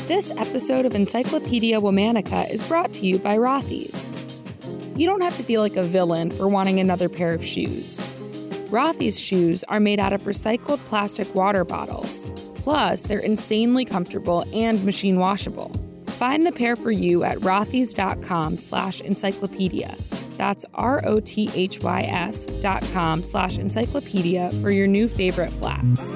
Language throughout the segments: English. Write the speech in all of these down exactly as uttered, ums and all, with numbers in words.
This episode of Encyclopedia Womannica is brought to you by Rothy's. You don't have to feel like a villain for wanting another pair of shoes. Rothy's shoes are made out of recycled plastic water bottles. Plus, they're insanely comfortable and machine washable. Find the pair for you at rothys.com slash encyclopedia. That's R-O-T-H-Y-S dot com slash encyclopedia for your new favorite flats.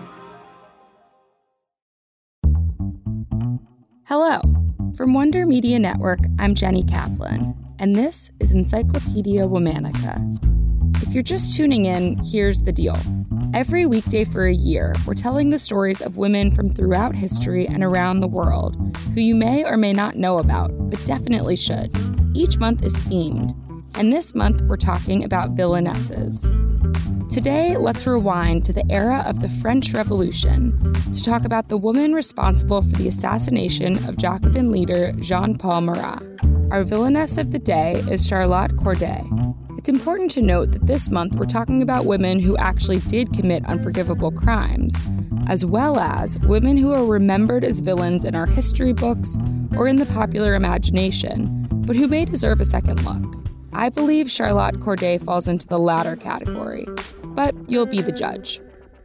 Hello. From Wonder Media Network, I'm Jenny Kaplan, and this is Encyclopedia Womannica. If you're just tuning in, here's the deal. Every weekday for a year, we're telling the stories of women from throughout history and around the world who you may or may not know about, but definitely should. Each month is themed, and this month we're talking about villainesses. Today, let's rewind to the era of the French Revolution to talk about the woman responsible for the assassination of Jacobin leader Jean-Paul Marat. Our villainess of the day is Charlotte Corday. It's important to note that this month we're talking about women who actually did commit unforgivable crimes, as well as women who are remembered as villains in our history books or in the popular imagination, but who may deserve a second look. I believe Charlotte Corday falls into the latter category, but you'll be the judge.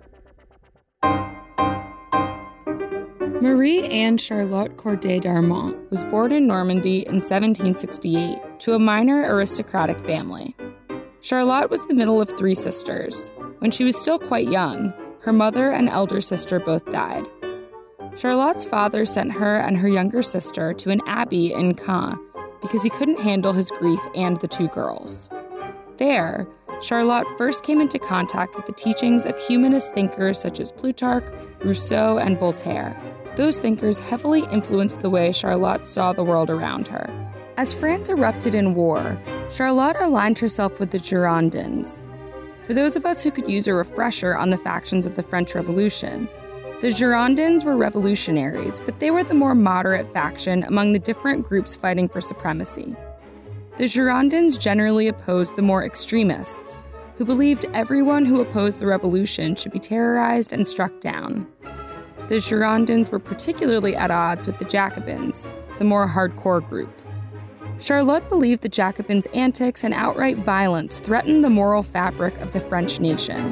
Marie-Anne Charlotte Corday d'Armont was born in Normandy in seventeen sixty-eight to a minor aristocratic family. Charlotte was the middle of three sisters. When she was still quite young, her mother and elder sister both died. Charlotte's father sent her and her younger sister to an abbey in Caen because he couldn't handle his grief and the two girls. There, Charlotte first came into contact with the teachings of humanist thinkers such as Plutarch, Rousseau, and Voltaire. Those thinkers heavily influenced the way Charlotte saw the world around her. As France erupted in war, Charlotte aligned herself with the Girondins. For those of us who could use a refresher on the factions of the French Revolution, the Girondins were revolutionaries, but they were the more moderate faction among the different groups fighting for supremacy. The Girondins generally opposed the more extremists, who believed everyone who opposed the revolution should be terrorized and struck down. The Girondins were particularly at odds with the Jacobins, the more hardcore group. Charlotte believed the Jacobins' antics and outright violence threatened the moral fabric of the French nation.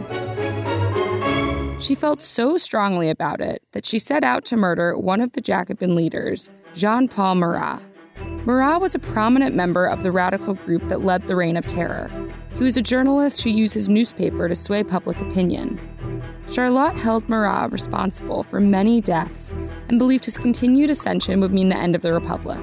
She felt so strongly about it that she set out to murder one of the Jacobin leaders, Jean-Paul Marat. Marat was a prominent member of the radical group that led the Reign of Terror. He was a journalist who used his newspaper to sway public opinion. Charlotte held Marat responsible for many deaths and believed his continued ascension would mean the end of the Republic.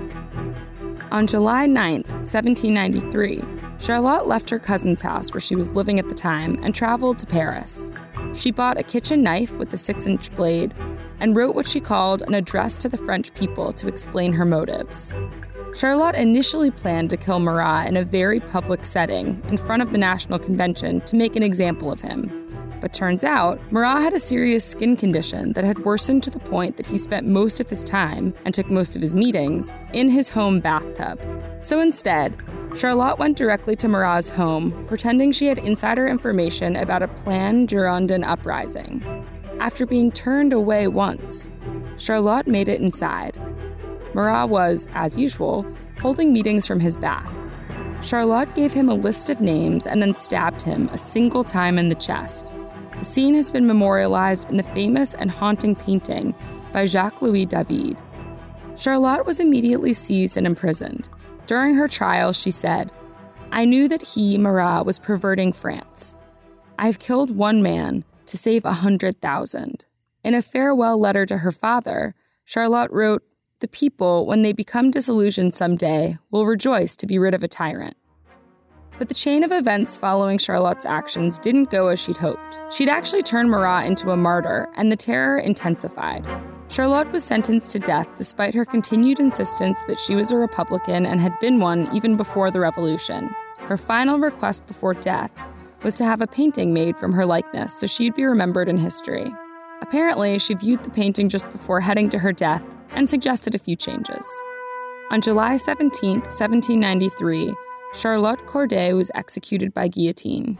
On July ninth, seventeen ninety-three, Charlotte left her cousin's house where she was living at the time and traveled to Paris. She bought a kitchen knife with a six-inch blade and wrote what she called an address to the French people to explain her motives. Charlotte initially planned to kill Marat in a very public setting in front of the National Convention to make an example of him. But turns out, Marat had a serious skin condition that had worsened to the point that he spent most of his time, and took most of his meetings, in his home bathtub. So instead, Charlotte went directly to Marat's home, pretending she had insider information about a planned Girondin uprising. After being turned away once, Charlotte made it inside. Marat was, as usual, holding meetings from his bath. Charlotte gave him a list of names and then stabbed him a single time in the chest. The scene has been memorialized in the famous and haunting painting by Jacques-Louis David. Charlotte was immediately seized and imprisoned. During her trial, she said, "I knew that he, Marat, was perverting France. I have killed one man to save a hundred thousand." In a farewell letter to her father, Charlotte wrote, "The people, when they become disillusioned someday, will rejoice to be rid of a tyrant." But the chain of events following Charlotte's actions didn't go as she'd hoped. She'd actually turned Marat into a martyr, and the terror intensified. Charlotte was sentenced to death despite her continued insistence that she was a Republican and had been one even before the Revolution. Her final request before death was to have a painting made from her likeness so she'd be remembered in history. Apparently, she viewed the painting just before heading to her death and suggested a few changes. On July seventeenth, seventeen ninety-three, Charlotte Corday was executed by guillotine.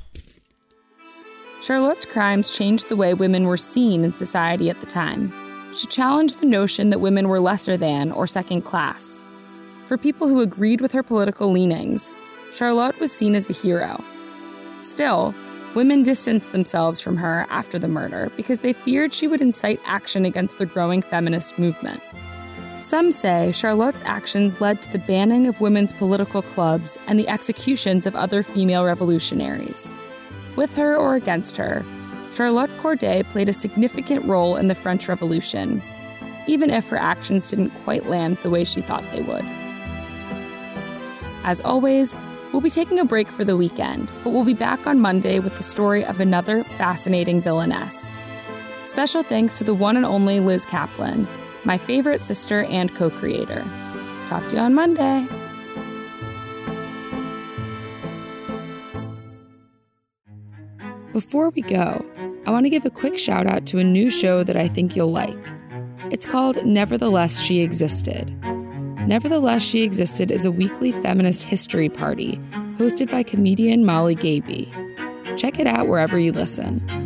Charlotte's crimes changed the way women were seen in society at the time. She challenged the notion that women were lesser than or second class. For people who agreed with her political leanings, Charlotte was seen as a hero. Still, women distanced themselves from her after the murder because they feared she would incite action against the growing feminist movement. Some say Charlotte's actions led to the banning of women's political clubs and the executions of other female revolutionaries. With her or against her, Charlotte Corday played a significant role in the French Revolution, even if her actions didn't quite land the way she thought they would. As always, we'll be taking a break for the weekend, but we'll be back on Monday with the story of another fascinating villainess. Special thanks to the one and only Liz Kaplan, my favorite sister and co-creator. Talk to you on Monday. Before we go, I want to give a quick shout out to a new show that I think you'll like. It's called Nevertheless She Existed. Nevertheless She Existed is a weekly feminist history party hosted by comedian Molly Gaby. Check it out wherever you listen.